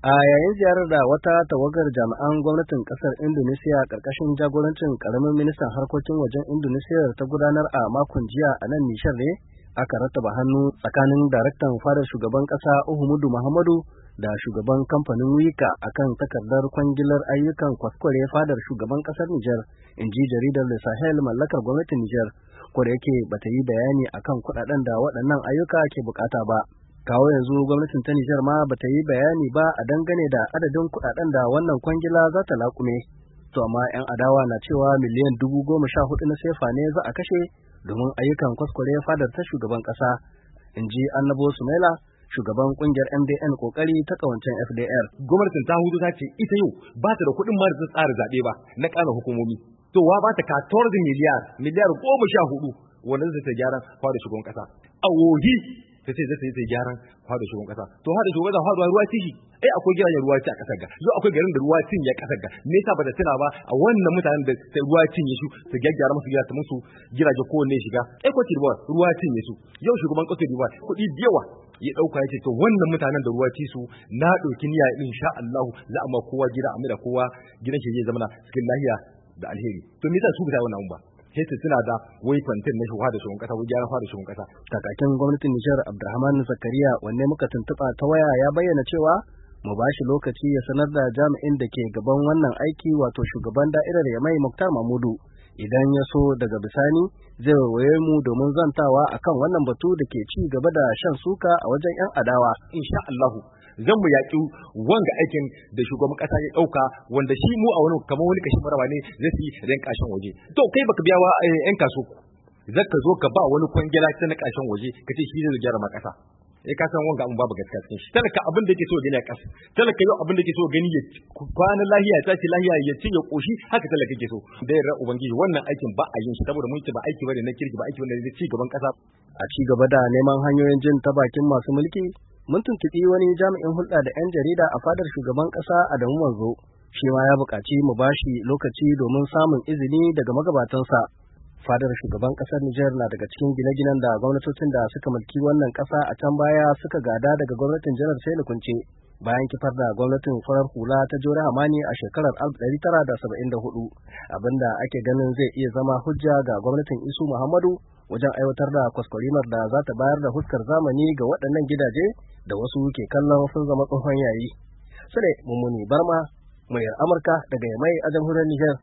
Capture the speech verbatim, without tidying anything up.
A yayin ziyarar da wata tawagar jami'an gwamnatin kasar Indonesia karkashin jagorancin karamin ministan harkokin wajen Indonesia ta gudanar a makon jiya a nan Nishar ne, aka rattaba hannu tsakanin daraktan fadar shugaban kasa Uhumudu Muhammadu da shugaban kamfanin Wika akan takardar kwangilar ayyukan kwaskware fadar shugaban kasar Nijar, in ji jaridar Le Sahel mallakar gwamnatin Nijar, ko da yake bata yi bayani akan kuɗaɗen da waɗannan ayyuka ke bukata ba. Kawo yanzu gwamnatin ta Nijar ma bata yi bayani ba a dangane da adadin kuɗaɗen da wannan kwangila za ta laƙume. To amma 'yan adawa na cewa miliyan dubu goma sha hudu na sefa ne za a kashe domin ayyukan kwaskware fadar ta shugaban ƙasa, in ji Annabo Sumaila, shugaban kungiyar M D N kokari ta kawancen F D R. Gwamnatin ta hudu ta ce ita yau ba ta da kuɗin ma da ta tsara zaɓe ba na ƙana hukumomi. To wa ba ta katorze miliyar, miliyar goma sha hudu wanda zai ta gyaran fadar shugaban ƙasa. A wohi ta ce zai ta gyaran fadar shugaban ƙasa. To fadar shugaban ƙasa faduwa ruwa ci shi. Eh akwai gidajen ruwa ci a ƙasar ga. Yau akwai garin da ruwa cin ya ƙasar ga. Me yasa ba ta tuna ba a wannan mutanen da ruwa cin ya su ta gyaggyara musu gida ta musu gidaje kowanne shiga. Eh ko ci ruwa cin ya su. Yau shugaban ƙasar ruwa kuɗi da yawa ya dauka ya ce to wannan mutanen da ruwa ci su na dauki niyya insha Allah za a ma kowa gida a da kowa gidan shi zai zama cikin lahiya da alheri. To me yasa su ba wannan ba? Sai su tuna da wai fantin na shugaban da shugaban kasa ko gyaran fara shugaban kasa. Kakakin gwamnatin Nijar Abdulrahman Zakariya wanne muka tuntuɓa ta waya ya bayyana cewa mu ba shi lokaci ya sanar da jami'in da ke gaban wannan aiki wato shugaban da'irar Yamai Muktar Mahmudu. Idan ya so daga bisani zai waye mu domin zantawa akan wannan batu da ke ci gaba da shan suka a wajen 'yan adawa. Insha Allahu zan mu yaƙi wanga aikin da shugaban ƙasa ya ɗauka wanda shi mu a wani kamar wani kashin maraba ne zai fi ran kashin waje. To kai baka biya wa 'yan kaso zaka zo ka ba wani kwangila ta na kashin waje ka ce shi zai gyara ma ƙasa. Eh ka san wanga abun babu gaskiya cikin shi. Talaka abin da yake so gani a ƙasa. Talaka yau abin da yake so gani ya kwana lahiya ya tashi lahiya ya ci ya koshi haka talaka yake so. Da yarda ubangiji wannan aikin ba a yin shi saboda mun ce ba aiki bane na kirki ba aiki bane na ci gaban ƙasa. A ci gaba da neman hanyoyin jin ta bakin masu mulki, mun tuntuɓi wani jami'in hulɗa da 'yan jarida a fadar shugaban ƙasa Adamu Manzo. Shi ma ya buƙaci mu bashi lokaci domin samun izini daga magabatansa. Fadar shugaban ƙasar Nijar na daga cikin gine-ginen da gwamnatocin da suka mulki wannan ƙasa a can baya suka gada daga gwamnatin Janar Sani Kunce bayan kifar da gwamnatin farar hula ta Jore Hamani a shekarar alif ɗari tara da saba'in da hudu, abinda ake ganin zai iya zama hujja ga gwamnatin Isu Muhammadu wajen aiwatar da kwaskwarimar da za ta bayar da huskar zamani ga waɗannan gidaje da wasu ke kallon sun zama tsohon yayi. Sule Mummuni Barma, muryar Amurka daga Yamai a jamhuriyar Nijar.